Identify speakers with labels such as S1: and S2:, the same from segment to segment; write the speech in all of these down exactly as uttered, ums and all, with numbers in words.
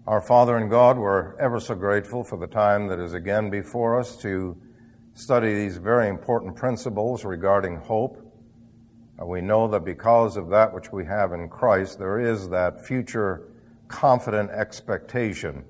S1: Our Father in God, we're ever so grateful for the time that is again before us to study these very important principles regarding hope. Uh, we know that because of that which we have in Christ, there is that future confident expectation.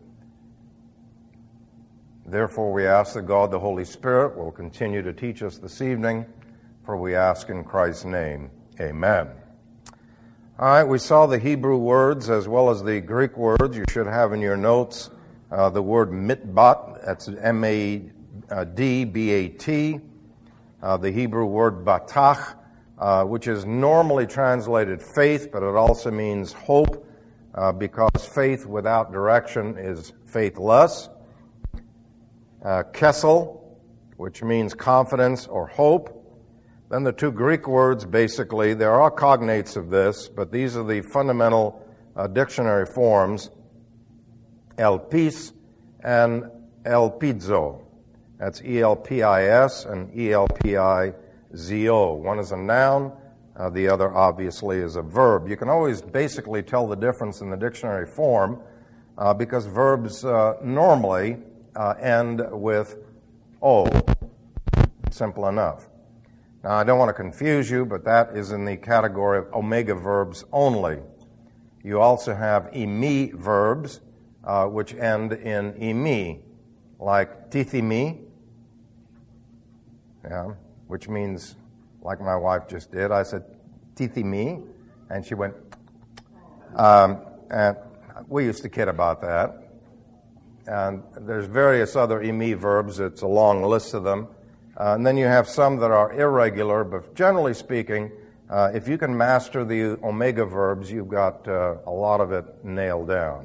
S1: Therefore, we ask that God, the Holy Spirit, will continue to teach us this evening, for we ask in Christ's name. Amen. All right, we saw the Hebrew words as well as the Greek words. You should have in your notes uh, the word mitbat, that's M A D B A T, uh, the Hebrew word batach, uh, which is normally translated faith, but it also means hope, uh, because faith without direction is faithless. Uh, kesel, which means confidence or hope. Then the two Greek words, basically, there are cognates of this, but these are the fundamental uh, dictionary forms, elpis and elpizo. That's E L P I S and E L P I Z O. One is a noun, uh, the other obviously is a verb. You can always basically tell the difference in the dictionary form uh, because verbs uh, normally uh, end with O. Simple enough. Now, I don't want to confuse you, but that is in the category of omega verbs only. You also have imi verbs, uh, which end in imi, like tithimi, yeah, which means, like my wife just did, I said tithimi, and she went, um, and we used to kid about that. And there's various other imi verbs. It's a long list of them. Uh, and then you have some that are irregular, but generally speaking, uh, if you can master the omega verbs, you've got uh, a lot of it nailed down.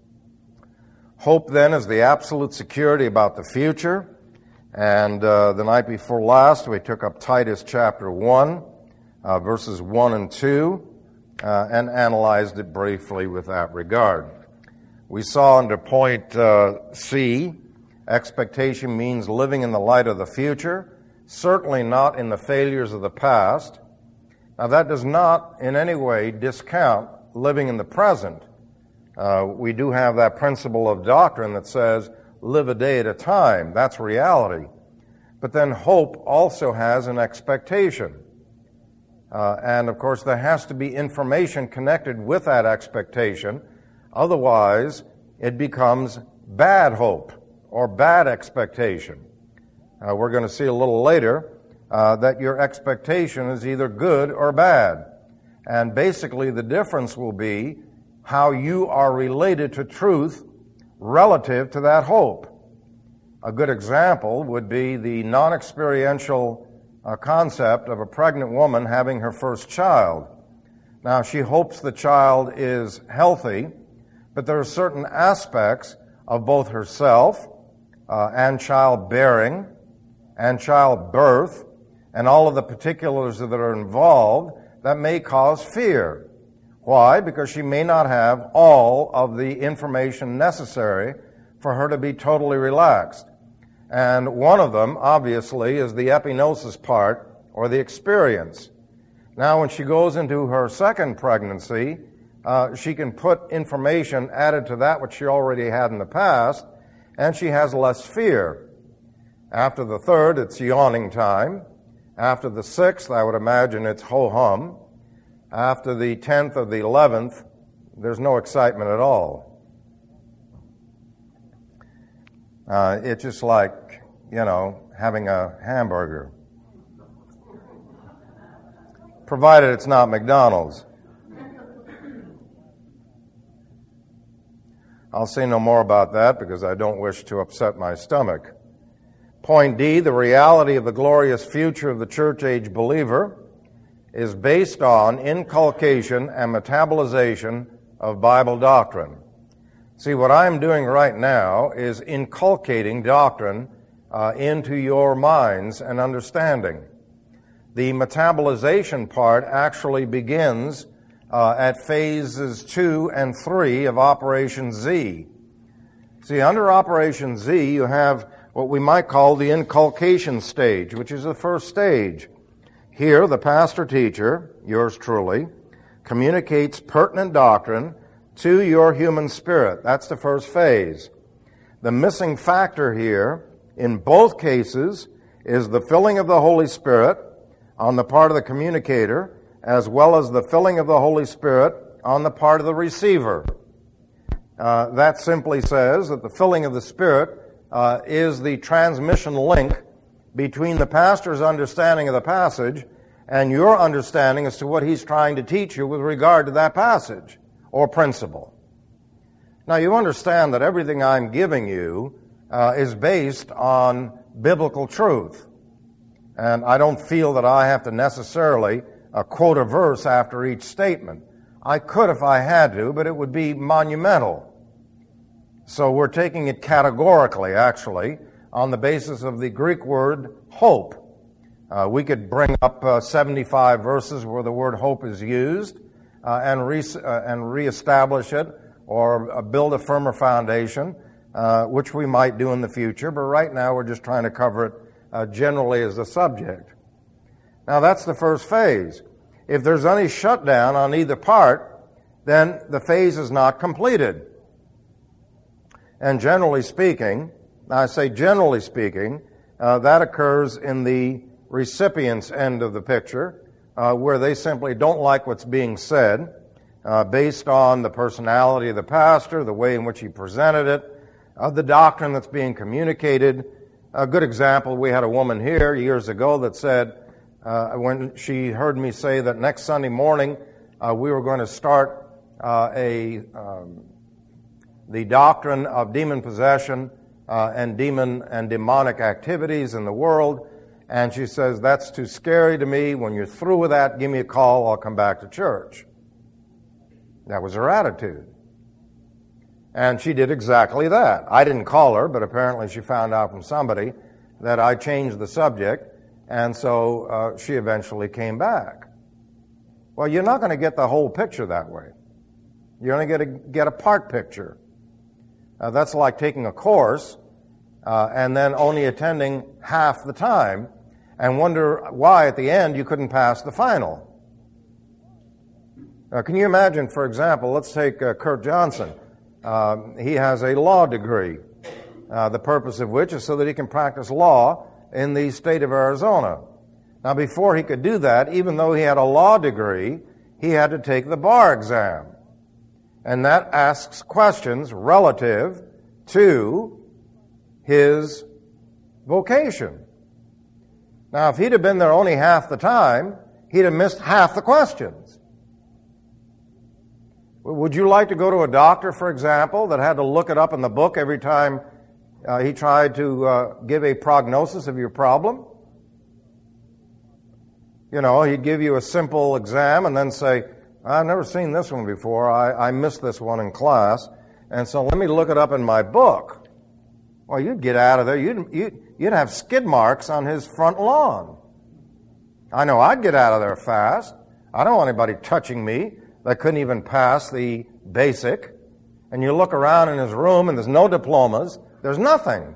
S1: Hope, then, is the absolute security about the future. And uh, the night before last, we took up Titus chapter one, uh, verses one and two, uh, and analyzed it briefly with that regard. We saw under point uh, C, expectation means living in the light of the future, certainly not in the failures of the past. Now, that does not in any way discount living in the present. Uh, we do have that principle of doctrine that says, live a day at a time. That's reality. But then hope also has an expectation. Uh, and, of course, there has to be information connected with that expectation. Otherwise, it becomes bad hope or bad expectation. Uh, we're going to see a little later uh, that your expectation is either good or bad. And basically the difference will be how you are related to truth relative to that hope. A good example would be the non-experiential uh, concept of a pregnant woman having her first child. Now, she hopes the child is healthy, but there are certain aspects of both herself Uh, and childbearing, and childbirth, and all of the particulars that are involved that may cause fear. Why? Because she may not have all of the information necessary for her to be totally relaxed. And one of them, obviously, is the epinosis part, or the experience. Now, when she goes into her second pregnancy, uh, she can put information added to that which she already had in the past, and she has less fear. After the third, it's yawning time. After the sixth, I would imagine it's ho-hum. After the tenth or the eleventh, there's no excitement at all. Uh, it's just like, you know, having a hamburger. Provided it's not McDonald's. I'll say no more about that because I don't wish to upset my stomach. Point D, the reality of the glorious future of the church-age believer is based on inculcation and metabolization of Bible doctrine. See, what I'm doing right now is inculcating doctrine uh, into your minds and understanding. The metabolization part actually begins Uh, at phases two and three of Operation Z. See, under Operation Z, you have what we might call the inculcation stage, which is the first stage. Here, the pastor-teacher, yours truly, communicates pertinent doctrine to your human spirit. That's the first phase. The missing factor here in both cases is the filling of the Holy Spirit on the part of the communicator, as well as the filling of the Holy Spirit on the part of the receiver. Uh, that simply says that the filling of the Spirit uh, is the transmission link between the pastor's understanding of the passage and your understanding as to what he's trying to teach you with regard to that passage or principle. Now, you understand that everything I'm giving you uh, is based on biblical truth. And I don't feel that I have to necessarily uh, quote a verse after each statement. I could if I had to, but it would be monumental. So we're taking it categorically, actually, on the basis of the Greek word hope. Uh, we could bring up uh, seventy-five verses where the word hope is used uh, and, re- uh, and reestablish it or uh, build a firmer foundation, uh, which we might do in the future. But right now we're just trying to cover it uh, generally as a subject. Now that's the first phase. If there's any shutdown on either part, then the phase is not completed. And generally speaking, I say generally speaking, uh, that occurs in the recipient's end of the picture, uh, where they simply don't like what's being said, uh, based on the personality of the pastor, the way in which he presented it, uh, the doctrine that's being communicated. A good example, we had a woman here years ago that said, uh, when she heard me say that next Sunday morning uh, we were going to start uh, a um, the doctrine of demon possession uh, and demon and demonic activities in the world. And she says, that's too scary to me. When you're through with that, give me a call. I'll come back to church. That was her attitude. And she did exactly that. I didn't call her, but apparently she found out from somebody that I changed the subject. And so uh, she eventually came back. Well, you're not going to get the whole picture that way. You're only going to get a part picture. Uh, that's like taking a course uh, and then only attending half the time and wonder why at the end you couldn't pass the final. Uh, can you imagine, for example, let's take uh, Kurt Johnson. Uh, he has a law degree, uh, the purpose of which is so that he can practice law in the state of Arizona. Now, before he could do that, even though he had a law degree, he had to take the bar exam. And that asks questions relative to his vocation. Now, if he'd have been there only half the time, he'd have missed half the questions. Would you like to go to a doctor, for example, that had to look it up in the book every time uh, he tried to uh, give a prognosis of your problem? You know, he'd give you a simple exam and then say, I've never seen this one before. I, I missed this one in class, and so let me look it up in my book. Well, you'd get out of there. You'd, you'd, you'd have skid marks on his front lawn. I know I'd get out of there fast. I don't want anybody touching me that couldn't even pass the basic. And you look around in his room, and there's no diplomas. There's nothing.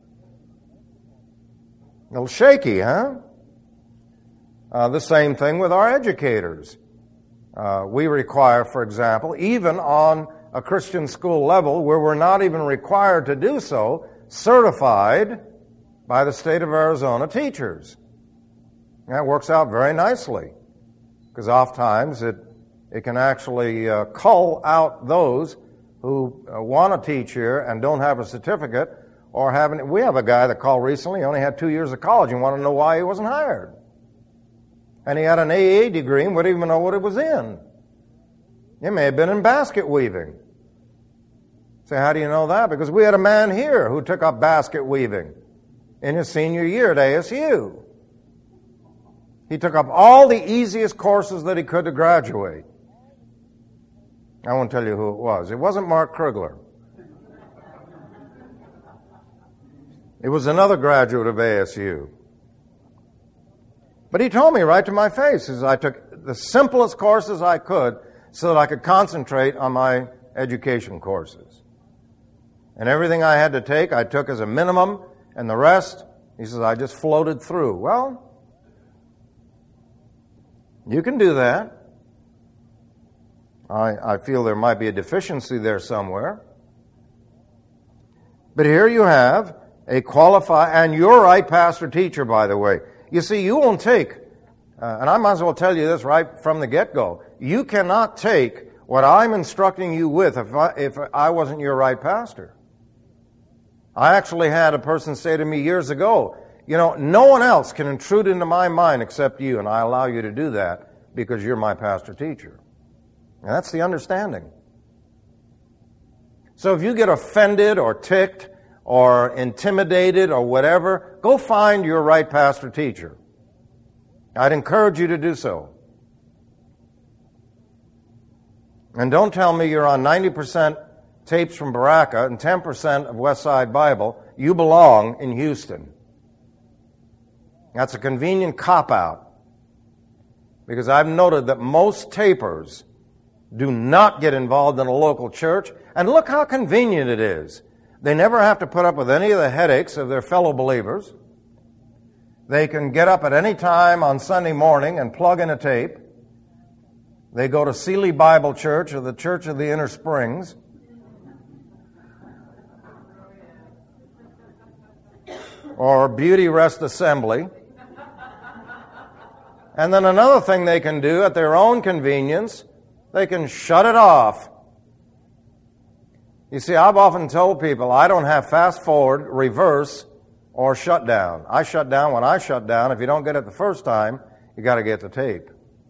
S1: A little shaky, huh? Uh, the same thing with our educators. Uh, we require, for example, even on a Christian school level where we're not even required to do so, certified by the state of Arizona teachers. That works out very nicely because oftentimes it, it can actually uh, cull out those who uh, want to teach here and don't have a certificate or haven't. We have a guy that called recently, he only had two years of college and wanted to know why he wasn't hired. And he had an A A degree and wouldn't even know what it was in. It may have been in basket weaving. Say, how do you know that? Because we had a man here who took up basket weaving in his senior year at A S U. He took up all the easiest courses that he could to graduate. I won't tell you who it was. It wasn't Mark Krugler. It was another graduate of A S U. But he told me right to my face, is I took the simplest courses I could so that I could concentrate on my education courses. And everything I had to take, I took as a minimum, and the rest, he says, I just floated through. Well, you can do that. I, I feel there might be a deficiency there somewhere. But here you have a qualified, and you're right, pastor teacher, by the way. You see, you won't take, uh, and I might as well tell you this right from the get-go, you cannot take what I'm instructing you with if I, if I wasn't your right pastor. I actually had a person say to me years ago, you know, no one else can intrude into my mind except you, and I allow you to do that because you're my pastor teacher. And that's the understanding. So if you get offended or ticked or intimidated or whatever, go find your right pastor teacher. I'd encourage you to do so. And don't tell me you're on ninety percent tapes from Baraka and ten percent of Westside Bible. You belong in Houston. That's a convenient cop-out. Because I've noted that most tapers do not get involved in a local church. And look how convenient it is. They never have to put up with any of the headaches of their fellow believers. They can get up at any time on Sunday morning and plug in a tape. They go to Sealy Bible Church or the Church of the Inner Springs. Or Beauty Rest Assembly. And then another thing they can do at their own convenience, they can shut it off. You see, I've often told people I don't have fast forward, reverse, or shut down. I shut down when I shut down. If you don't get it the first time, you got to get the tape.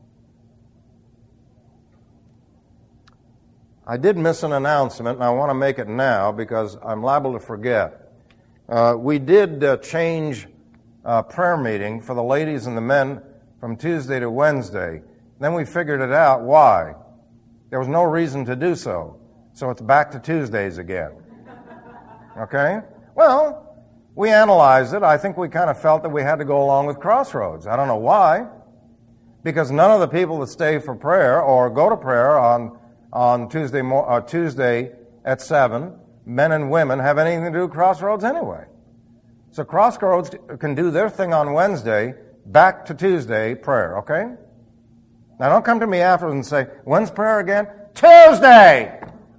S1: I did miss an announcement, and I want to make it now because I'm liable to forget. Uh, we did uh, change uh, prayer meeting for the ladies and the men from Tuesday to Wednesday. Then we figured it out. Why? There was no reason to do so. So it's back to Tuesdays again. Okay? Well, we analyzed it. I think we kind of felt that we had to go along with Crossroads. I don't know why. Because none of the people that stay for prayer or go to prayer on on Tuesday mo- uh, Tuesday at seven, men and women, have anything to do with Crossroads anyway. So Crossroads can do their thing on Wednesday, back to Tuesday prayer, okay? Now don't come to me afterwards and say, when's prayer again? Tuesday!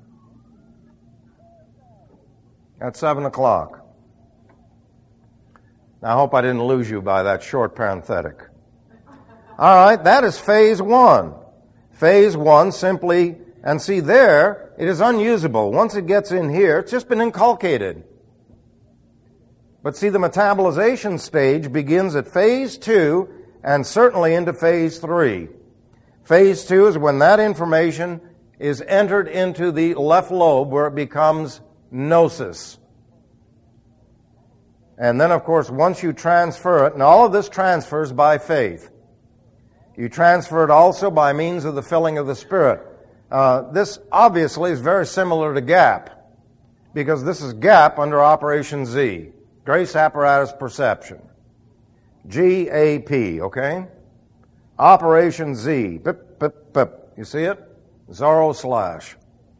S1: At seven o'clock. Now I hope I didn't lose you by that short parenthetic. All right, that is phase one. Phase one simply, and see there, it is unusable. Once it gets in here, it's just been inculcated. But see, the metabolization stage begins at phase two and certainly into phase three. Phase two is when that information is entered into the left lobe where it becomes gnosis. And then, of course, once you transfer it, and all of this transfers by faith. You transfer it also by means of the filling of the Spirit. Uh, this obviously is very similar to GAP, because this is GAP under Operation Z, Grace Apparatus Perception. G A P, okay? Operation Z, pip, pip, pip. You see it? Zorro slash.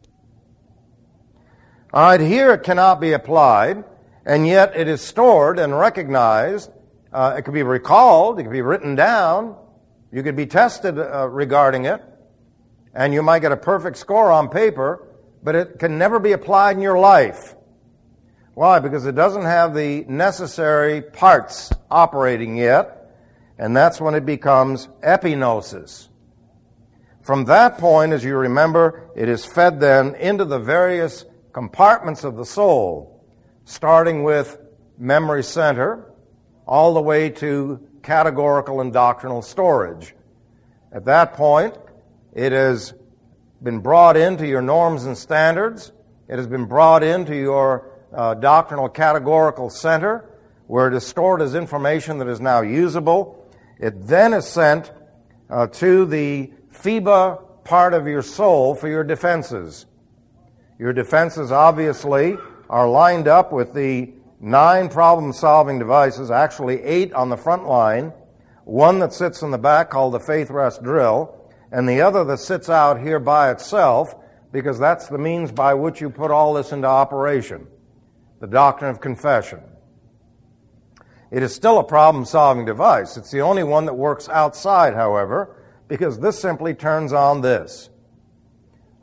S1: All right, here it cannot be applied, and yet it is stored and recognized. Uh, it can be recalled, it can be written down. You could be tested uh, regarding it, and you might get a perfect score on paper, but it can never be applied in your life. Why? Because it doesn't have the necessary parts operating yet, and that's when it becomes epignosis. From that point, as you remember, it is fed then into the various compartments of the soul, starting with memory center, all the way to categorical and doctrinal storage. At that point, it has been brought into your norms and standards. It has been brought into your uh, doctrinal categorical center, where it is stored as information that is now usable. It then is sent uh, to the P H E B A part of your soul for your defenses. Your defenses obviously are lined up with the nine problem-solving devices, actually eight on the front line, one that sits in the back called the Faith Rest Drill, and the other that sits out here by itself, because that's the means by which you put all this into operation, the doctrine of confession. It is still a problem-solving device. It's the only one that works outside, however, because this simply turns on this.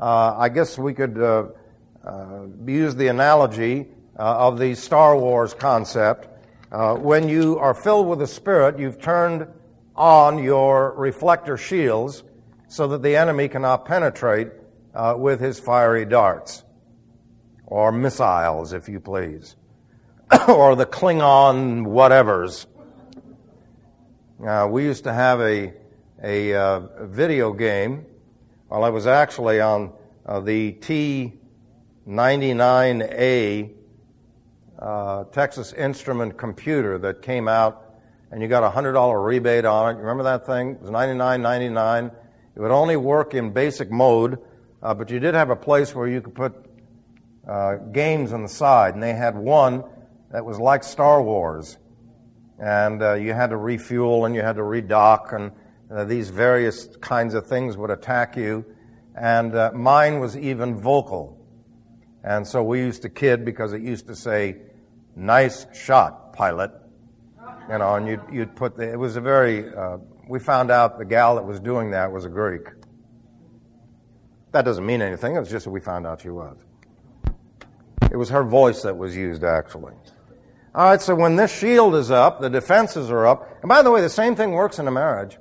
S1: uh, I guess we could uh, uh, use the analogy uh, of the Star Wars concept. Uh, when you are filled with the Spirit, you've turned on your reflector shields so that the enemy cannot penetrate uh, with his fiery darts, or missiles, if you please, or the Klingon whatevers. Uh, we used to have a, a uh, video game. Well, I was actually on uh, the T ninety-nine A uh, Texas Instrument computer that came out, and you got a one hundred dollars rebate on it. You remember that thing? It was ninety-nine ninety-nine. It would only work in basic mode, uh, but you did have a place where you could put uh, games on the side, and they had one that was like Star Wars. And uh, you had to refuel, and you had to redock, and uh, these various kinds of things would attack you. And uh, mine was even vocal. And so we used to kid because it used to say, "Nice shot, pilot." You know, and you'd, you'd put the, it was a very, uh, we found out the gal that was doing that was a Greek. That doesn't mean anything, it was just that we found out she was. It was her voice that was used, actually. All right, so when this shield is up, the defenses are up. And by the way, the same thing works in a marriage.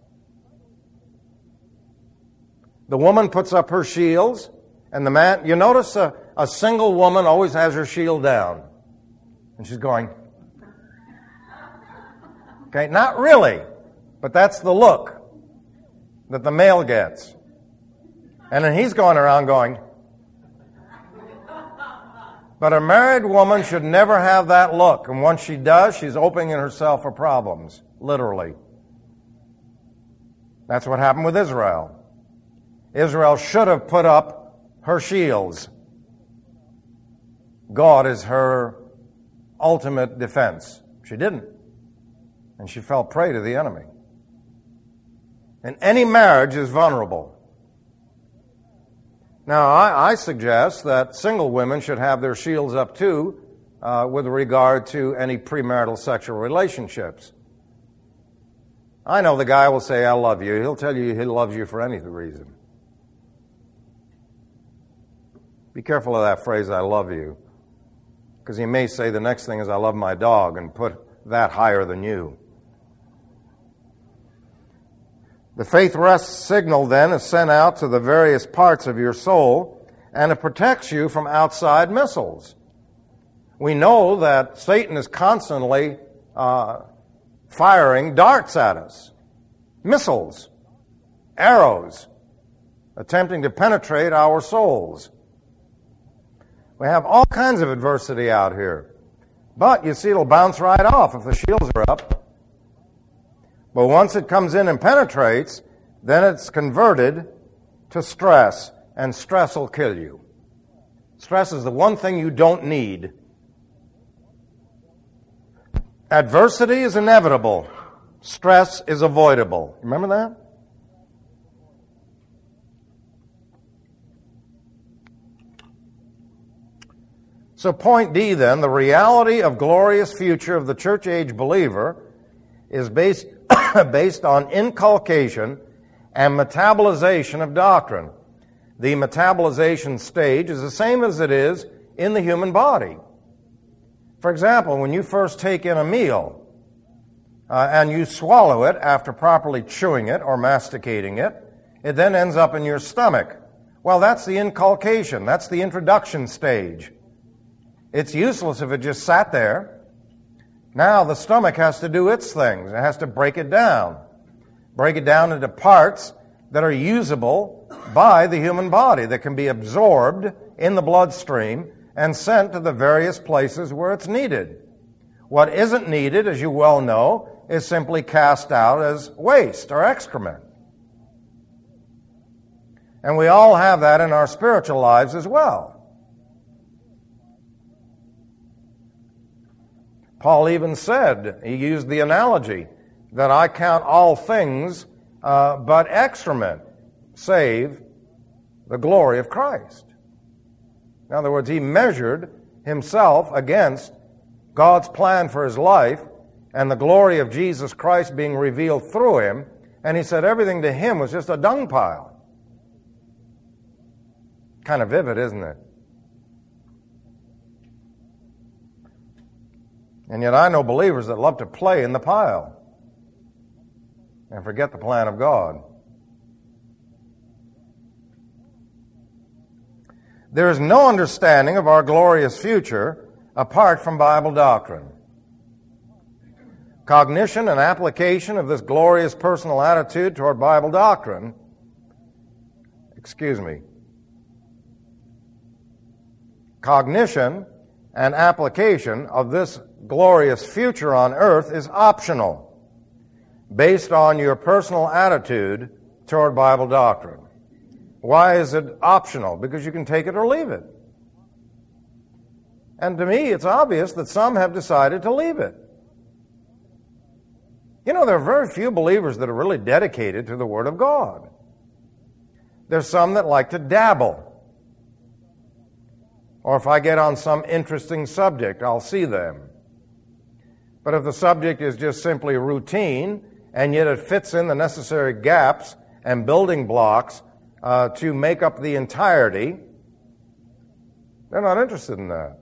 S1: The woman puts up her shields, and the man, you notice a, a single woman always has her shield down. And she's going, okay, not really, but that's the look that the male gets. And then he's going around going, but a married woman should never have that look. And once she does, she's opening herself for problems, literally. That's what happened with Israel. Israel should have put up her shields. God is her ultimate defense. She didn't. And she fell prey to the enemy. And any marriage is vulnerable. Now, I, I suggest that single women should have their shields up too uh, with regard to any premarital sexual relationships. I know the guy will say, "I love you." He'll tell you he loves you for any reason. Be careful of that phrase, "I love you," because he may say the next thing is, "I love my dog," and put that higher than you. The faith rest signal then is sent out to the various parts of your soul, and it protects you from outside missiles. We know that Satan is constantly uh, firing darts at us, missiles, arrows, attempting to penetrate our souls. We have all kinds of adversity out here. But you see, it'll bounce right off if the shields are up. But once it comes in and penetrates, then it's converted to stress, and stress will kill you. Stress is the one thing you don't need. Adversity is inevitable. Stress is avoidable. Remember that? So point D then, the reality of glorious future of the church age believer is based based on inculcation and metabolization of doctrine. The metabolization stage is the same as it is in the human body. For example, when you first take in a meal uh, and you swallow it after properly chewing it or masticating it, it then ends up in your stomach. Well, that's the inculcation. That's the introduction stage. It's useless if it just sat there. Now the stomach has to do its things. It has to break it down. Break it down into parts that are usable by the human body, that can be absorbed in the bloodstream and sent to the various places where it's needed. What isn't needed, as you well know, is simply cast out as waste or excrement. And we all have that in our spiritual lives as well. Paul even said, he used the analogy, that I count all things uh, but excrement, save the glory of Christ. In other words, he measured himself against God's plan for his life and the glory of Jesus Christ being revealed through him, and he said everything to him was just a dung pile. Kind of vivid, isn't it? And yet I know believers that love to play in the pile and forget the plan of God. There is no understanding of our glorious future apart from Bible doctrine. Cognition and application of this glorious personal attitude toward Bible doctrine, excuse me, cognition and application of this glorious future on earth is optional, based on your personal attitude toward Bible doctrine. Why is it optional? Because you can take it or leave it. And to me, it's obvious that some have decided to leave it. You know, there are very few believers that are really dedicated to the Word of God. There's some that like to dabble. Or if I get on some interesting subject, I'll see them. But if the subject is just simply routine, and yet it fits in the necessary gaps and building blocks uh, to make up the entirety, they're not interested in that.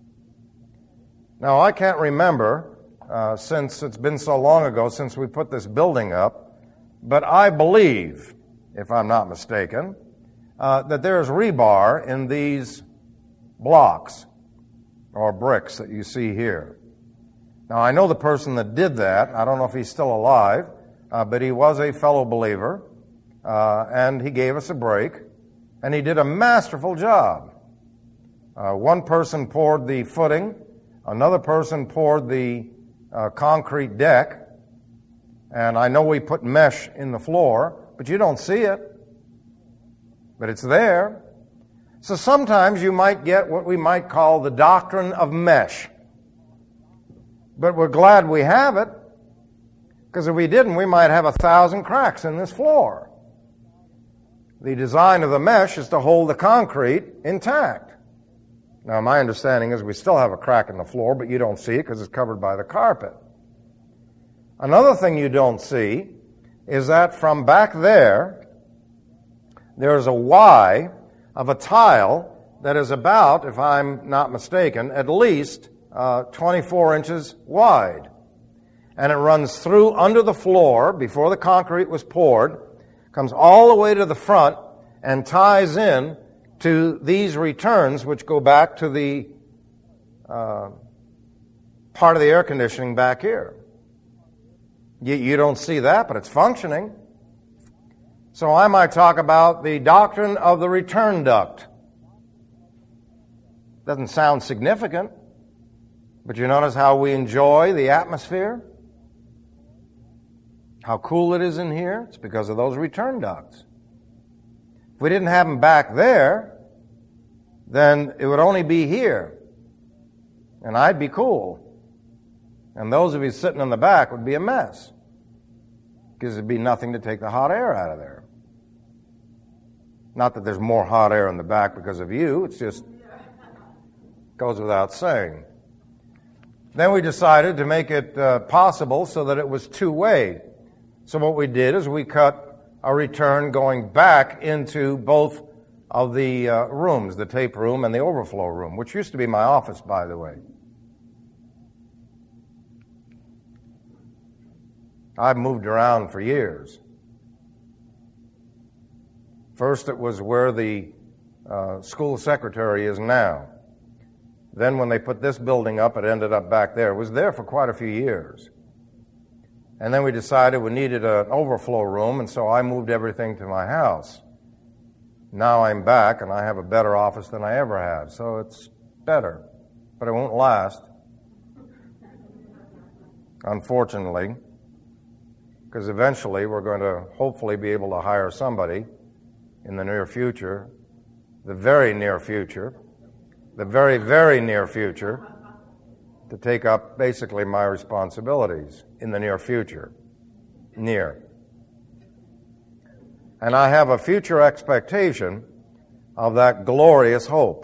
S1: Now, I can't remember, uh, since it's been so long ago since we put this building up, but I believe, if I'm not mistaken, uh, that there's rebar in these blocks or bricks that you see here. Now, I know the person that did that. I don't know if he's still alive, uh, but he was a fellow believer, uh, and he gave us a break, and he did a masterful job. Uh, one person poured the footing, another person poured the uh, concrete deck, and I know we put mesh in the floor, but you don't see it. But it's there. So sometimes you might get what we might call the doctrine of mesh. But we're glad we have it, because if we didn't, we might have a thousand cracks in this floor. The design of the mesh is to hold the concrete intact. Now, my understanding is we still have a crack in the floor, but you don't see it because it's covered by the carpet. Another thing you don't see is that from back there, there's a Y of a tile that is about, if I'm not mistaken, at least uh, twenty-four inches wide. And it runs through under the floor before the concrete was poured, comes all the way to the front, and ties in to these returns, which go back to the uh, part of the air conditioning back here. You, you don't see that, but it's functioning. So I might talk about the doctrine of the return duct. Doesn't sound significant, but you notice how we enjoy the atmosphere? How cool it is in here? It's because of those return ducts. If we didn't have them back there, then it would only be here. And I'd be cool. And those of you sitting in the back would be a mess, because there'd be nothing to take the hot air out of there. Not that there's more hot air in the back because of you, it's just goes without saying. Then we decided to make it uh, possible so that it was two-way. So what we did is we cut a return going back into both of the uh, rooms, the tape room and the overflow room, which used to be my office, by the way. I've moved around for years. First, it was where the uh, school secretary is now. Then when they put this building up, it ended up back there. It was there for quite a few years. And then we decided we needed an overflow room, and so I moved everything to my house. Now I'm back, and I have a better office than I ever had, so it's better. But it won't last, unfortunately, because eventually we're going to hopefully be able to hire somebody in the near future, the very near future, the very, very near future, to take up basically my responsibilities in the near future. Near. And I have a future expectation of that glorious hope.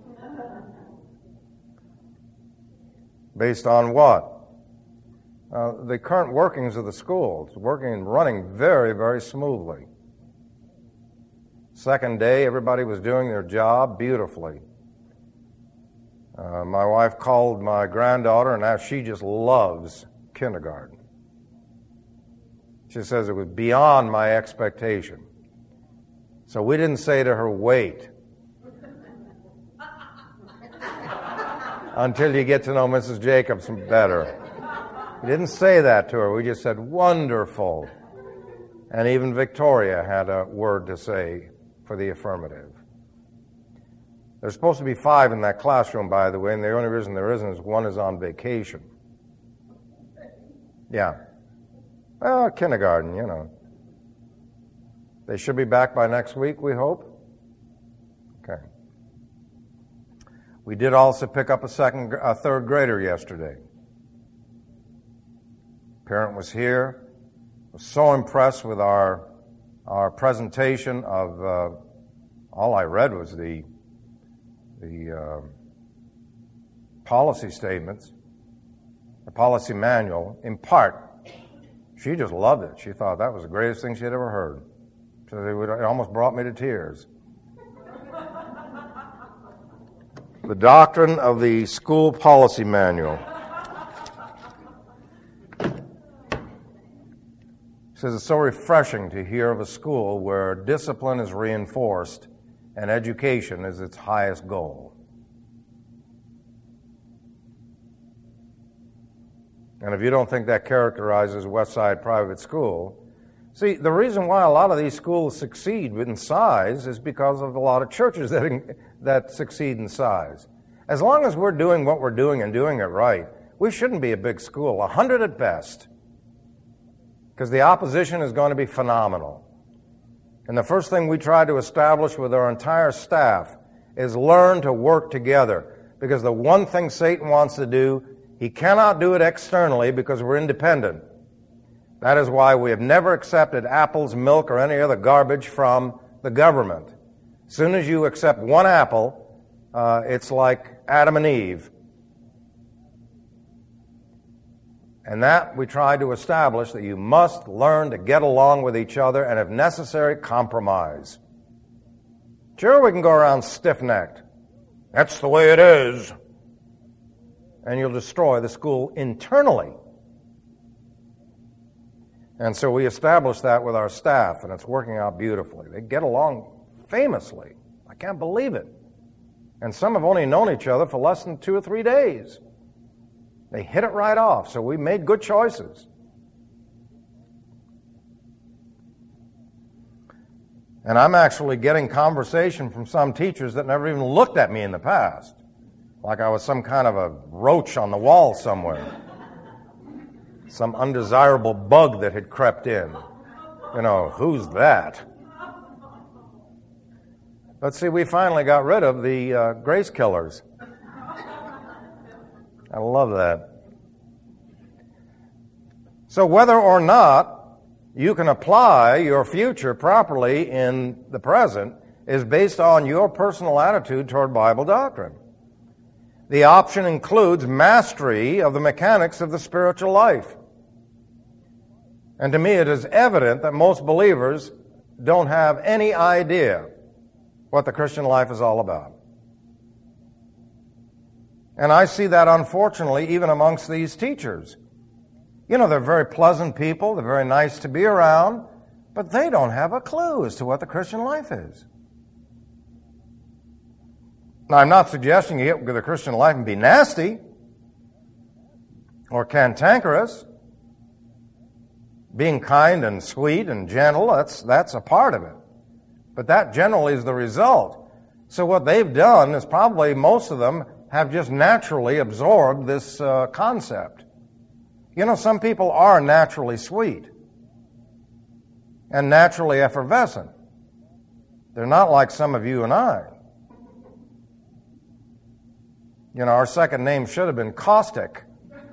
S1: Based on what? Uh, the current workings of the school. It's working and running very, very smoothly. Second day, everybody was doing their job beautifully. Uh, my wife called my granddaughter, and now she just loves kindergarten. She says it was beyond my expectation. So we didn't say to her, wait until you get to know Missus Jacobs better. We didn't say that to her. We just said, wonderful. And even Victoria had a word to say for the affirmative. There's supposed to be five in that classroom, by the way, and the only reason there isn't is one is on vacation. Yeah. Well, kindergarten, you know. They should be back by next week, we hope. Okay. We did also pick up a second, a third grader yesterday. Parent was here. Was so impressed with our our presentation of. Uh, all I read was the the uh, policy statements, the policy manual. In part, she just loved it. She thought that was the greatest thing she had ever heard. So it, would, it almost brought me to tears. The doctrine of the school policy manual. She says it's so refreshing to hear of a school where discipline is reinforced and education is its highest goal. And if you don't think that characterizes Westside Private School, see, the reason why a lot of these schools succeed in size is because of a lot of churches that, that succeed in size. As long as we're doing what we're doing and doing it right, we shouldn't be a big school, a hundred at best. Because the opposition is going to be phenomenal. And the first thing we try to establish with our entire staff is learn to work together. Because the one thing Satan wants to do, he cannot do it externally because we're independent. That is why we have never accepted apples, milk, or any other garbage from the government. As soon as you accept one apple, uh, it's like Adam and Eve. And that we try to establish that you must learn to get along with each other and, if necessary, compromise. Sure, we can go around stiff-necked. That's the way it is. And you'll destroy the school internally. And so we established that with our staff, and it's working out beautifully. They get along famously. I can't believe it. And some have only known each other for less than two or three days. They hit it right off, so we made good choices. And I'm actually getting conversation from some teachers that never even looked at me in the past, like I was some kind of a roach on the wall somewhere, some undesirable bug that had crept in. You know, who's that? But see, we finally got rid of the uh, grace killers. I love that. So whether or not you can apply your future properly in the present is based on your personal attitude toward Bible doctrine. The option includes mastery of the mechanics of the spiritual life. And to me, it is evident that most believers don't have any idea what the Christian life is all about. And I see that, unfortunately, even amongst these teachers. You know, they're very pleasant people, they're very nice to be around, but they don't have a clue as to what the Christian life is. Now, I'm not suggesting you get with the Christian life and be nasty or cantankerous. Being kind and sweet and gentle, that's, that's a part of it. But that generally is the result. So what they've done is probably most of them have just naturally absorbed this uh, concept. You know, some people are naturally sweet and naturally effervescent. They're not like some of you and I. You know, our second name should have been Caustic.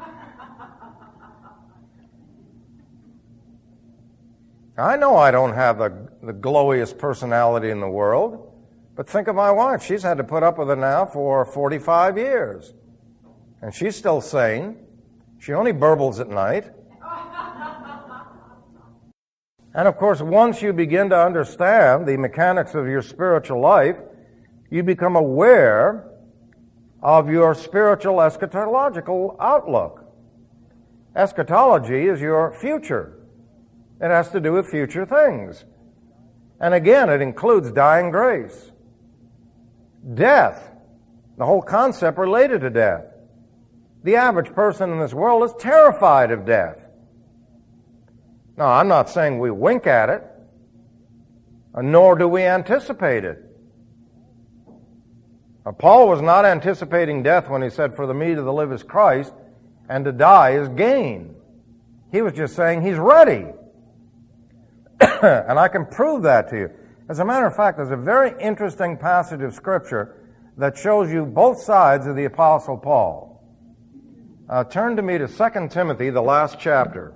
S1: I know I don't have the, the glowiest personality in the world. But think of my wife. She's had to put up with it now for forty-five years. And she's still sane. She only burbles at night. And of course, once you begin to understand the mechanics of your spiritual life, you become aware of your spiritual eschatological outlook. Eschatology is your future. It has to do with future things. And again, it includes dying grace. Death, the whole concept related to death. The average person in this world is terrified of death. Now, I'm not saying we wink at it, nor do we anticipate it. Now, Paul was not anticipating death when he said, "For the me to live is Christ, and to die is gain." He was just saying he's ready. And I can prove that to you. As a matter of fact, there's a very interesting passage of Scripture that shows you both sides of the Apostle Paul. Uh, turn to me to Second Timothy, the last chapter.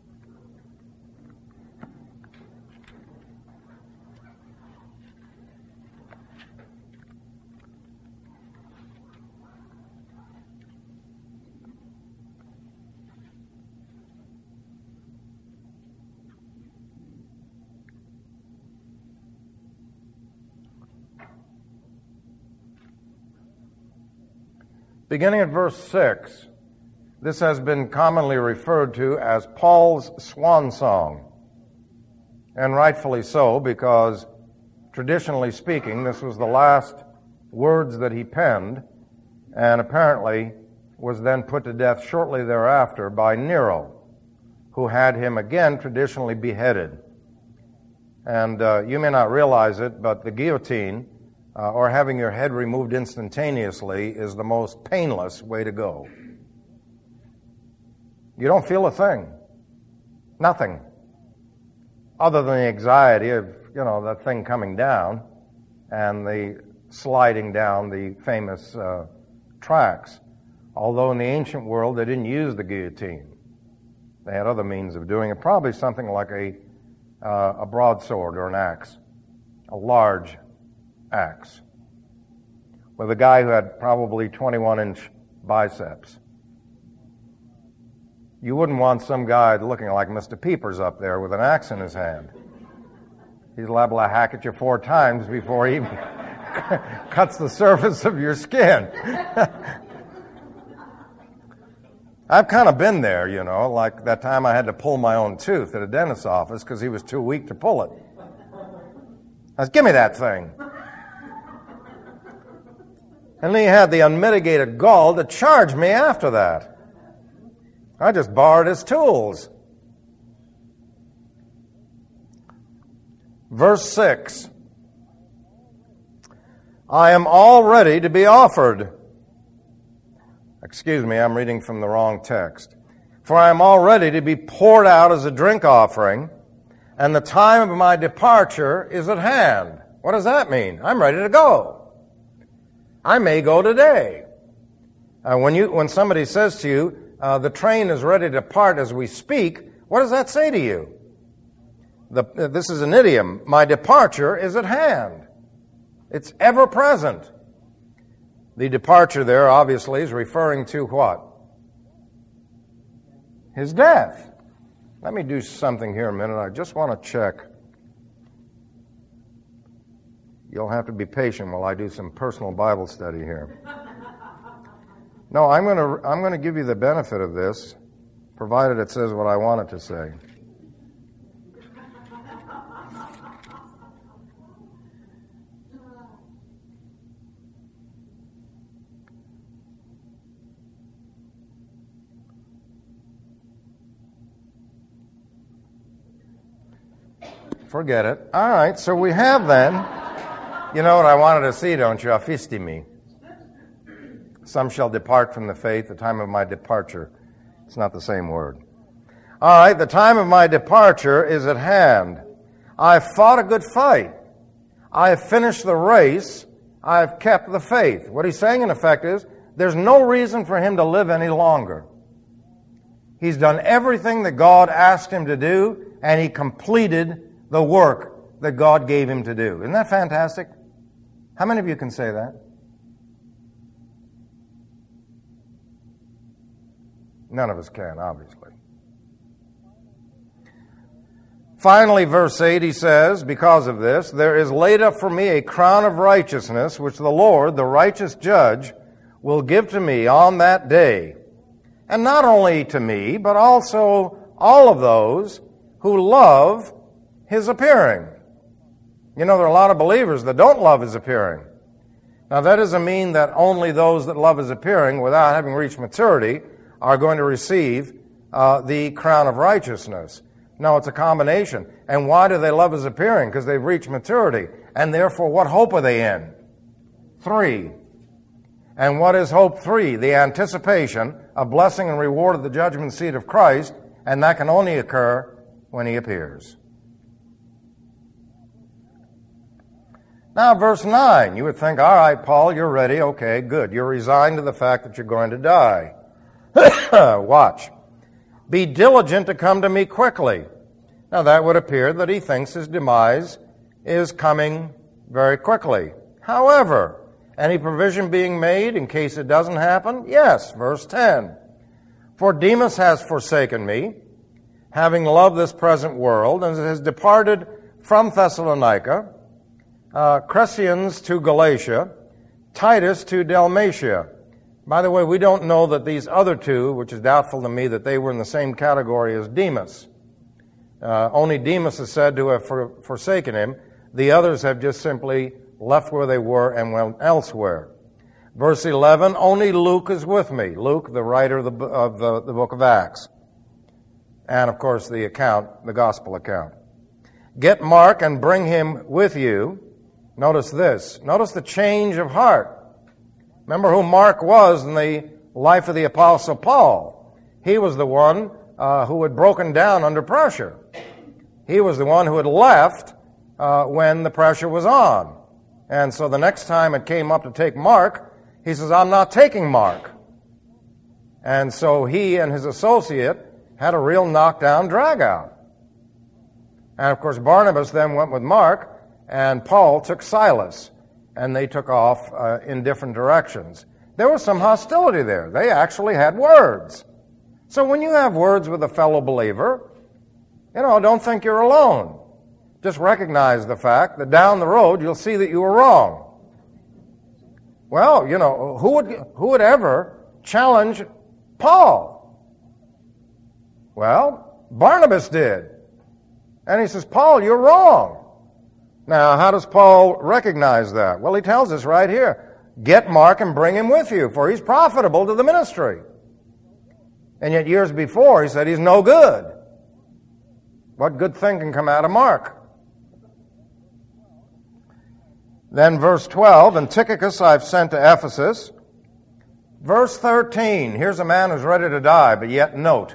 S1: Beginning at verse six, this has been commonly referred to as Paul's swan song. And rightfully so, because traditionally speaking, this was the last words that he penned, and apparently was then put to death shortly thereafter by Nero, who had him again traditionally beheaded. And uh, you may not realize it, but the guillotine, Uh, or having your head removed instantaneously, is the most painless way to go. You don't feel a thing. Nothing. Other than the anxiety of, you know, that thing coming down and the sliding down the famous uh, tracks. Although in the ancient world they didn't use the guillotine. They had other means of doing it. Probably something like a, uh, a broadsword or an axe. A large axe, with a guy who had probably twenty-one inch biceps. You wouldn't want some guy looking like Mister Peepers up there with an axe in his hand. He's liable to hack at you four times before he even cuts the surface of your skin. I've kind of been there, you know, like that time I had to pull my own tooth at a dentist's office because he was too weak to pull it. I said, "Give me that thing." And then he had the unmitigated gall to charge me after that. I just borrowed his tools. Verse six. I am all ready to be offered. Excuse me, I'm reading from the wrong text. For I am all ready to be poured out as a drink offering, and the time of my departure is at hand. What does that mean? I'm ready to go. I may go today. Uh, when you, when somebody says to you, uh, the train is ready to depart as we speak, what does that say to you? The, uh, this is an idiom. My departure is at hand. It's ever present. The departure there, obviously, is referring to what? His death. Let me do something here a minute. I just want to check. You'll have to be patient while I do some personal Bible study here. No, I'm going to I'm going to give you the benefit of this, provided it says what I want it to say. Forget it. All right, so we have then, you know what I wanted to see, don't you? Aphistimi. Some shall depart from the faith, the time of my departure. It's not the same word. All right, the time of my departure is at hand. I have fought a good fight. I have finished the race. I have kept the faith. What he's saying, in effect, is there's no reason for him to live any longer. He's done everything that God asked him to do, and he completed the work that God gave him to do. Isn't that fantastic? How many of you can say that? None of us can, obviously. Finally, verse eight, he says, because of this, there is laid up for me a crown of righteousness, which the Lord, the righteous judge, will give to me on that day. And not only to me, but also all of those who love his appearing. You know, there are a lot of believers that don't love his appearing. Now, that doesn't mean that only those that love his appearing, without having reached maturity, are going to receive uh, the crown of righteousness. No, it's a combination. And why do they love his appearing? Because they've reached maturity. And therefore, what hope are they in? Three. And what is hope three? The anticipation of blessing and reward of the judgment seat of Christ, and that can only occur when he appears. Now, verse nine, you would think, all right, Paul, you're ready. Okay, good. You're resigned to the fact that you're going to die. Watch. Be diligent to come to me quickly. Now, that would appear that he thinks his demise is coming very quickly. However, any provision being made in case it doesn't happen? Yes, verse ten. For Demas has forsaken me, having loved this present world, and has departed from Thessalonica, uh, Crescens to Galatia, Titus to Dalmatia. By the way, we don't know that these other two, which is doubtful to me, that they were in the same category as Demas. Uh, only Demas is said to have for, forsaken him. The others have just simply left where they were and went elsewhere. Verse eleven, only Luke is with me. Luke, the writer of the, of the, the book of Acts. And, of course, the account, the gospel account. Get Mark and bring him with you. Notice this. Notice the change of heart. Remember who Mark was in the life of the Apostle Paul. He was the one uh, who had broken down under pressure. He was the one who had left uh, when the pressure was on. And so the next time it came up to take Mark, he says, I'm not taking Mark. And so he and his associate had a real knockdown, drag-out. And, of course, Barnabas then went with Mark, and Paul took Silas, and they took off uh, in different directions. There was some hostility there. They actually had words. So when you have words with a fellow believer, you know, don't think you're alone. Just recognize the fact that down the road you'll see that you were wrong. Well, you know, who would who would ever challenge Paul? Well, Barnabas did. And he says, Paul, you're wrong. Now, how does Paul recognize that? Well, he tells us right here, get Mark and bring him with you, for he's profitable to the ministry. And yet years before, he said he's no good. What good thing can come out of Mark? Then verse twelve, and Tychicus I've sent to Ephesus. Verse thirteen, here's a man who's ready to die, but yet note.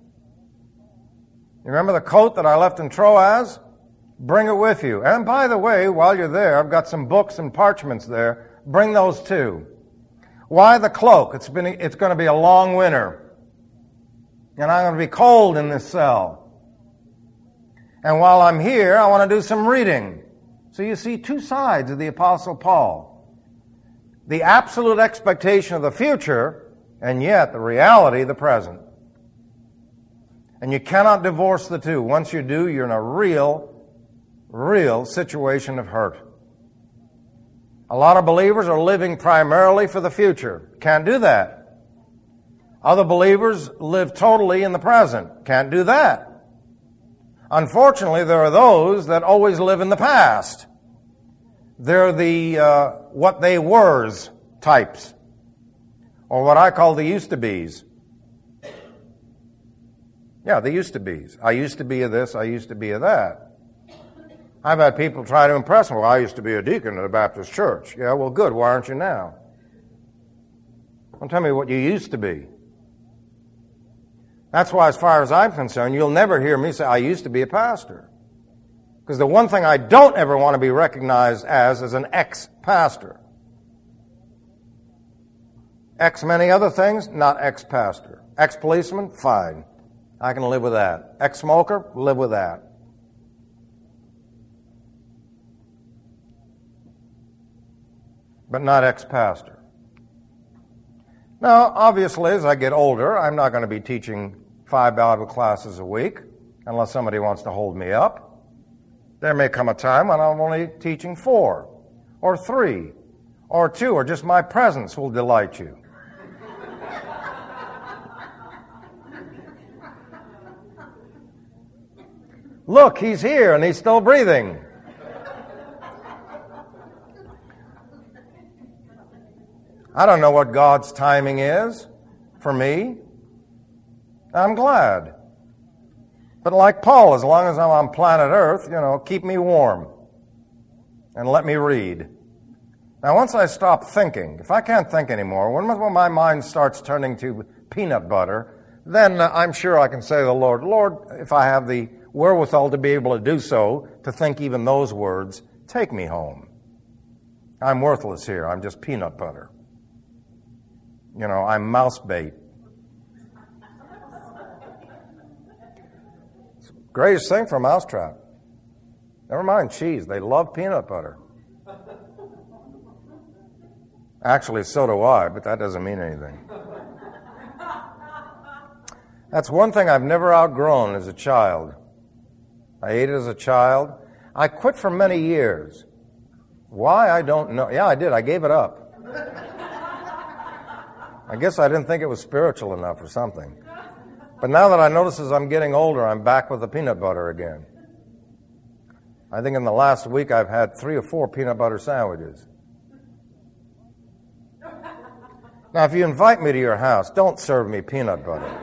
S1: You remember the coat that I left in Troas? Bring it with you. And by the way, while you're there, I've got some books and parchments there. Bring those too. Why the cloak? It's been, it's going to be a long winter. And I'm going to be cold in this cell. And while I'm here, I want to do some reading. So you see two sides of the Apostle Paul. The absolute expectation of the future, and yet the reality of the present. And you cannot divorce the two. Once you do, you're in a real real situation of hurt. A lot of believers are living primarily for the future. Can't do that. Other believers live totally in the present. Can't do that. Unfortunately, there are those that always live in the past. They're the uh, what they were's types, or what I call the used to be's. Yeah, the used to be's. I used to be of this, I used to be of that. I've had people try to impress me. Well, I used to be a deacon at a Baptist church. Yeah, well, good. Why aren't you now? Well, tell me what you used to be. That's why, as far as I'm concerned, you'll never hear me say, I used to be a pastor. Because the one thing I don't ever want to be recognized as is an ex-pastor. Ex many other things, not ex-pastor. Ex-policeman, fine. I can live with that. Ex-smoker, live with that. But not ex-pastor. Now, obviously, as I get older, I'm not going to be teaching five Bible classes a week. unless somebody wants to hold me up. There may come a time when I'm only teaching four, or three, or two, or just my presence will delight you. Look, he's here and he's still breathing. I don't know what God's timing is for me. I'm glad. But like Paul, as long as I'm on planet Earth, you know, keep me warm and let me read. Now, once I stop thinking, if I can't think anymore, when my mind starts turning to peanut butter, then I'm sure I can say to the Lord, Lord, if I have the wherewithal to be able to do so, to think even those words, take me home. I'm worthless here. I'm just peanut butter. You know, I'm mouse bait. It's the greatest thing for a mousetrap. Never mind cheese. They love peanut butter. Actually, so do I, but that doesn't mean anything. That's one thing I've never outgrown as a child. I ate it as a child. I quit for many years. Why, I don't know. Yeah, I did. I gave it up. I guess I didn't think it was spiritual enough or something. But now that I notice as I'm getting older, I'm back with the peanut butter again. I think in the last week I've had three or four peanut butter sandwiches. Now, if you invite me to your house, don't serve me peanut butter.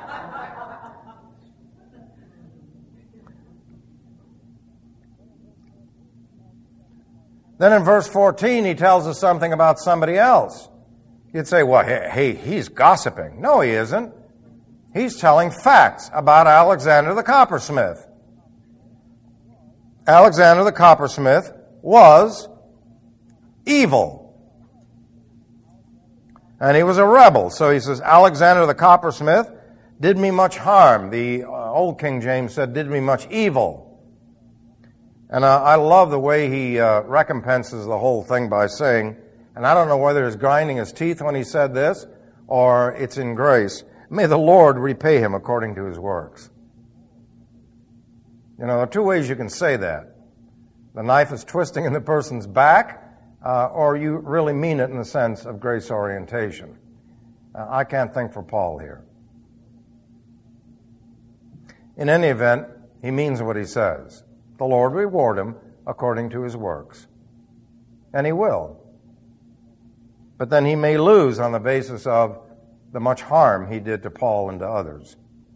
S1: Then in verse fourteen, he tells us something about somebody else. You'd say, well, hey, hey, he's gossiping. No, he isn't. He's telling facts about Alexander the coppersmith. Alexander the coppersmith was evil. And he was a rebel. So he says, Alexander the coppersmith did me much harm. The uh, old King James said, did me much evil. And uh, I love the way he uh, recompenses the whole thing by saying, and I don't know whether he's grinding his teeth when he said this, or it's in grace, may the Lord repay him according to his works. You know, there are two ways you can say that. The knife is twisting in the person's back, uh, or you really mean it in the sense of grace orientation. Uh, I can't think for Paul here. In any event, he means what he says. The Lord reward him according to his works. And he will. But then he may lose on the basis of the much harm he did to Paul and to others.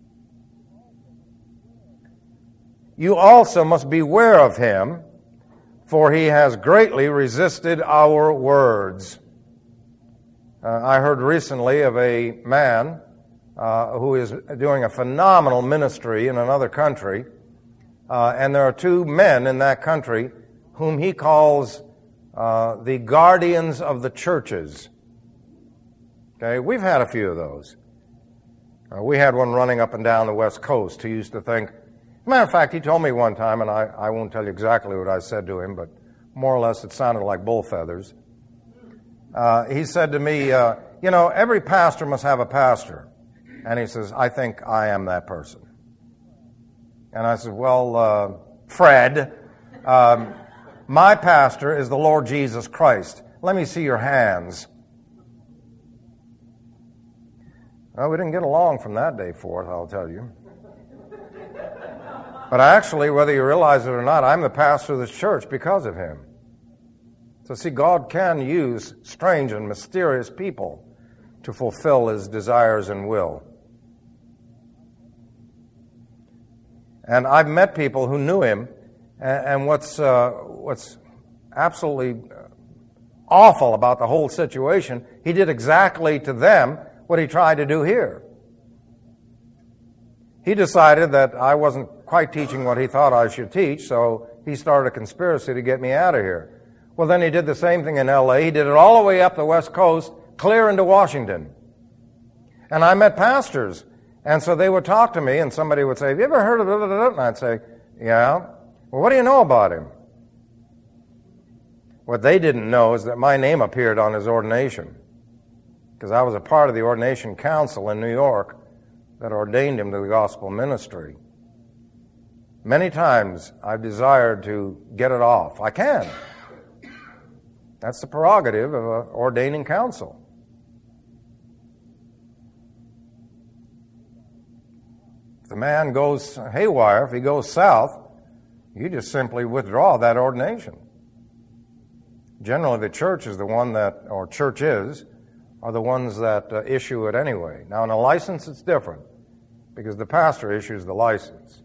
S1: You also must beware of him, for he has greatly resisted our words. Uh, I heard recently of a man uh, who is doing a phenomenal ministry in another country. Uh, and there are two men in that country whom he calls uh, the guardians of the churches. Okay, we've had a few of those. Uh, we had one running up and down the West Coast who used to think, as a matter of fact, he told me one time, and I, I won't tell you exactly what I said to him, but more or less it sounded like bull feathers. Uh, he said to me, uh, you know, every pastor must have a pastor. And he says, I think I am that person. And I said, well, uh, Fred, um, my pastor is the Lord Jesus Christ. Let me see your hands. Well, we didn't get along from that day forth, I'll tell you. But actually, whether you realize it or not, I'm the pastor of this church because of him. So see, God can use strange and mysterious people to fulfill his desires and will. And I've met people who knew him, and, and what's uh, what's absolutely awful about the whole situation, he did exactly to them what he tried to do here. He decided that I wasn't quite teaching what he thought I should teach, so he started a conspiracy to get me out of here. Well, then he did the same thing in L A. He did it all the way up the West Coast, clear into Washington. And I met pastors. And so they would talk to me, and somebody would say, have you ever heard of blah, blah, blah? And I'd say, yeah. Well, what do you know about him? What they didn't know is that my name appeared on his ordination, because I was a part of the ordination council in New York that ordained him to the gospel ministry. Many times I've desired to get it off. I can. That's the prerogative of an ordaining council. If the man goes haywire, if he goes south, you just simply withdraw that ordination. Generally, the church is the one that, or churches, are the ones that uh, issue it anyway. Now, in a license, it's different, because the pastor issues the license.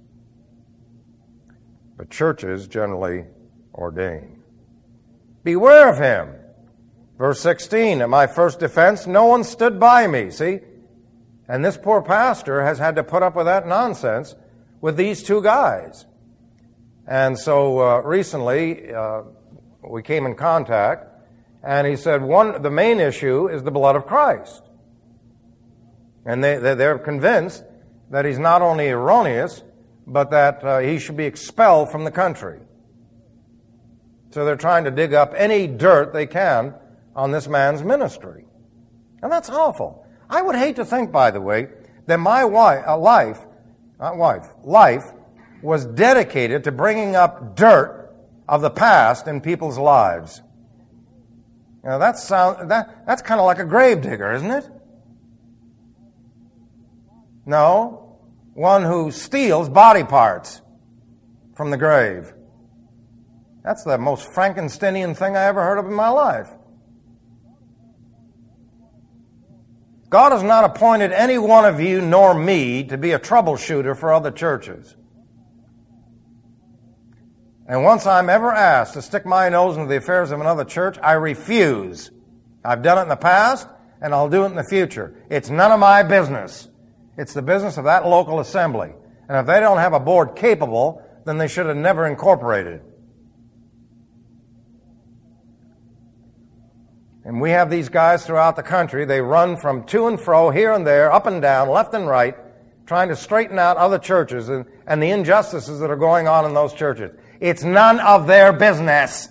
S1: But churches generally ordain. Beware of him. Verse sixteen, at my first defense, no one stood by me. See? And this poor pastor has had to put up with that nonsense with these two guys. And so uh, recently, uh, we came in contact, and he said, one, the main issue is the blood of Christ. And they, they're convinced that he's not only erroneous, but that uh, he should be expelled from the country. So they're trying to dig up any dirt they can on this man's ministry. And that's awful. I would hate to think, by the way, that my wife, uh, life, not wife, life was dedicated to bringing up dirt of the past in people's lives. You know, that sound, that, that's kind of like a grave digger, isn't it? No, one who steals body parts from the grave. That's the most Frankensteinian thing I ever heard of in my life. God has not appointed any one of you nor me to be a troubleshooter for other churches. And once I'm ever asked to stick my nose into the affairs of another church, I refuse. I've done it in the past, and I'll do it in the future. It's none of my business. It's the business of that local assembly. And if they don't have a board capable, then they should have never incorporated. And we have these guys throughout the country. They run from to and fro, here and there, up and down, left and right, trying to straighten out other churches and, and the injustices that are going on in those churches. It's none of their business.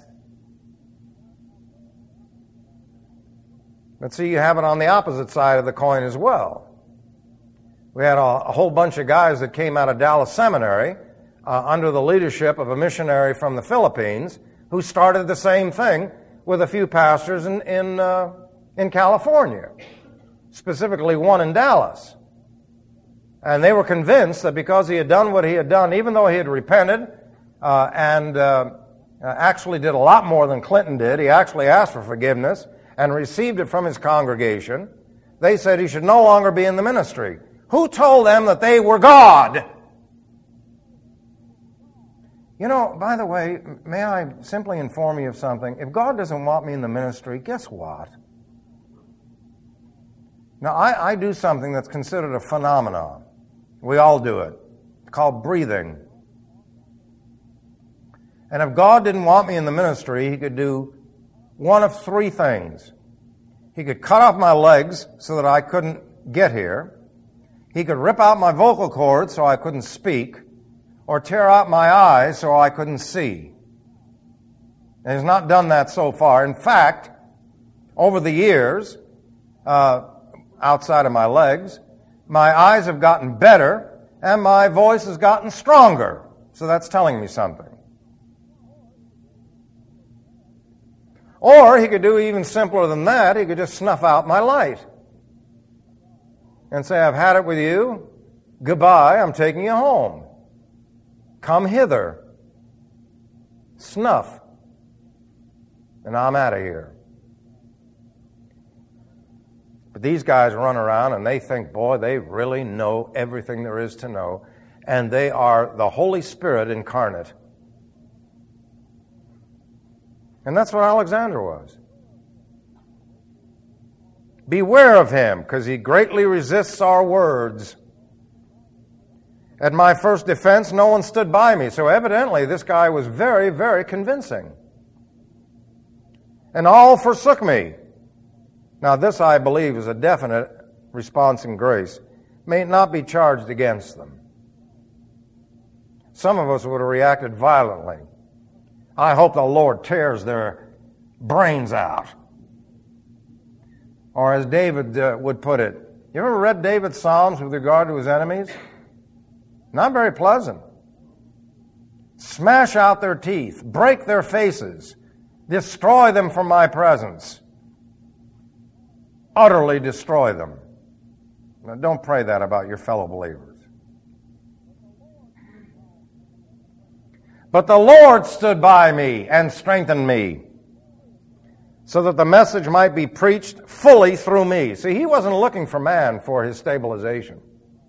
S1: But see, you have it on the opposite side of the coin as well. We had a, a whole bunch of guys that came out of Dallas Seminary uh, under the leadership of a missionary from the Philippines who started the same thing with a few pastors in in, uh, in California, specifically one in Dallas. And they were convinced that because he had done what he had done, even though he had repented uh, and uh, actually did a lot more than Clinton did, he actually asked for forgiveness and received it from his congregation, they said he should no longer be in the ministry. Who told them that they were God? You know, by the way, may I simply inform you of something? If God doesn't want me in the ministry, guess what? Now, I, I do something that's considered a phenomenon. We all do it. It's called breathing. And if God didn't want me in the ministry, He could do one of three things. He could cut off my legs so that I couldn't get here. He could rip out my vocal cords so I couldn't speak, or tear out my eyes so I couldn't see. And He's not done that so far. In fact, over the years, uh, outside of my legs, my eyes have gotten better and my voice has gotten stronger. So that's telling me something. Or He could do even simpler than that. He could just snuff out my light and say, I've had it with you. Goodbye, I'm taking you home. Come hither. Snuff. And I'm out of here. But these guys run around and they think, boy, they really know everything there is to know. And they are the Holy Spirit incarnate. And that's what Alexander was. Beware of him, because he greatly resists our words. At my first defense, no one stood by me. So evidently, this guy was very, very convincing. And all forsook me. Now, this, I believe, is a definite response in grace. May it not be charged against them. Some of us would have reacted violently. I hope the Lord tears their brains out. Or as David uh, would put it, you ever read David's Psalms with regard to his enemies? Not very pleasant. smash out their teeth, break their faces, destroy them from my presence, utterly destroy them. Now, don't pray that about your fellow believers. But the Lord stood by me and strengthened me, so that the message might be preached fully through me. See, he wasn't looking for man for his stabilization.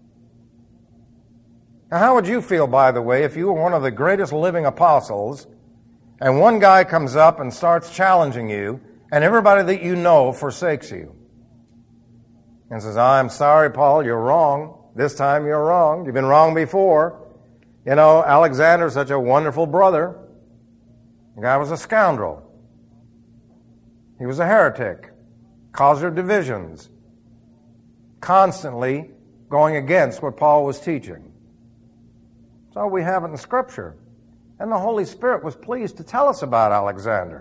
S1: Now, how would you feel, by the way, if you were one of the greatest living apostles, and one guy comes up and starts challenging you, and everybody that you know forsakes you, and says, I'm sorry, Paul, you're wrong. This time you're wrong. You've been wrong before. You know, Alexander's such a wonderful brother. The guy was a scoundrel. He was a heretic, causer of divisions, constantly going against what Paul was teaching. So we have it in Scripture. And the Holy Spirit was pleased to tell us about Alexander.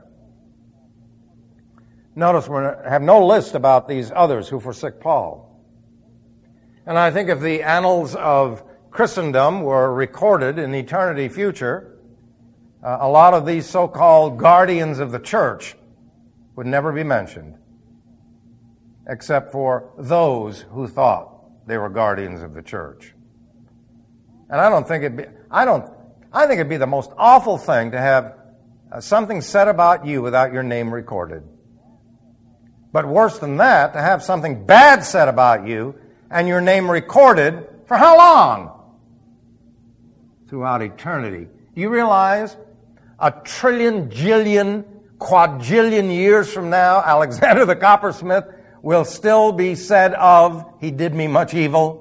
S1: Notice we have no list about these others who forsook Paul. And I think if the annals of Christendom were recorded in eternity future, uh, a lot of these so-called guardians of the church would never be mentioned, except for those who thought they were guardians of the church. And I don't think it'd be, I don't, I think it'd be the most awful thing to have uh, something said about you without your name recorded. But worse than that, to have something bad said about you and your name recorded for how long? Throughout eternity. Do you realize a trillion, jillion, quadrillion years from now, Alexander the coppersmith will still be said of, he did me much evil?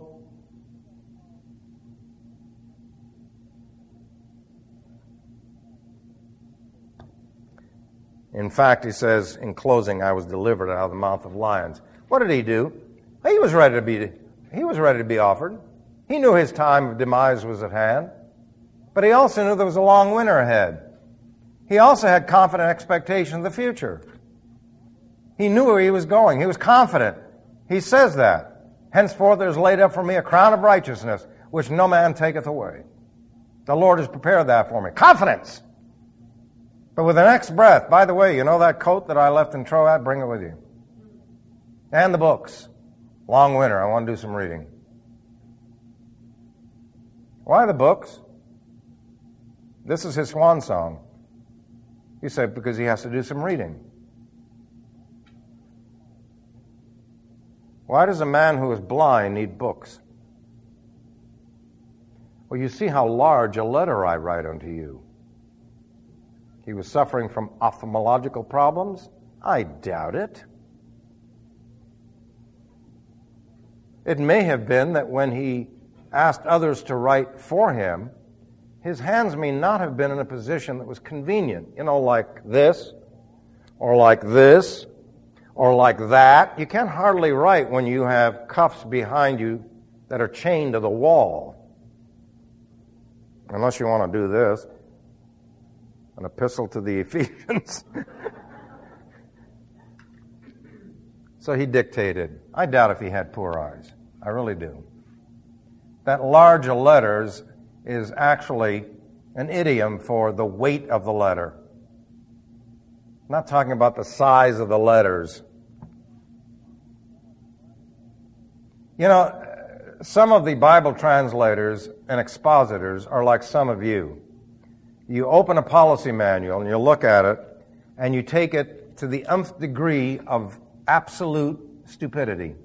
S1: In fact, he says, in closing, I was delivered out of the mouth of lions. What did he do? He was ready to be, he was ready to be offered. He knew his time of demise was at hand. But he also knew there was a long winter ahead. He also had confident expectation of the future. He knew where he was going. He was confident. He says that. Henceforth there is laid up for me a crown of righteousness, which no man taketh away. The Lord has prepared that for me. Confidence! But with the next breath, by the way, you know that coat that I left in Troat? Bring it with you. And the books. Long winter. I want to do some reading. Why the books? This is his swan song. He said because he has to do some reading. Why does a man who is blind need books? Well, you see how large a letter I write unto you. He was suffering from ophthalmological problems? I doubt it. It may have been that when he asked others to write for him, his hands may not have been in a position that was convenient. You know, like this, or like this, or like that. You can't hardly write when you have cuffs behind you that are chained to the wall. Unless you want to do this. An epistle to the Ephesians. So he dictated. I doubt if he had poor eyes. I really do. That large of letters is actually an idiom for the weight of the letter. I'm not talking about the size of the letters. You know, some of the Bible translators and expositors are like some of you. You open a policy manual and you look at it and you take it to the nth degree of absolute stupidity.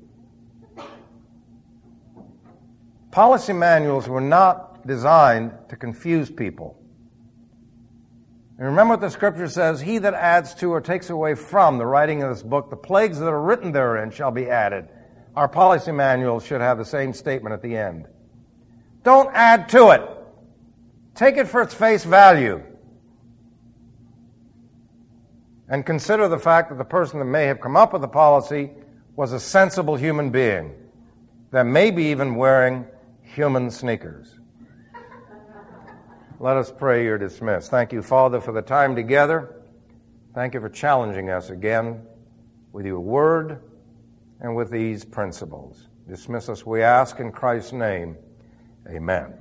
S1: Policy manuals were not designed to confuse people. And remember what the Scripture says, he that adds to or takes away from the writing of this book, the plagues that are written therein shall be added. Our policy manuals should have the same statement at the end. Don't add to it. Take it for its face value. And consider the fact that the person that may have come up with the policy was a sensible human being that may be even wearing human sneakers. Let us pray. You're dismissed. Thank you, Father, for the time together. Thank you for challenging us again with your word and with these principles. Dismiss us, we ask, in Christ's name. Amen.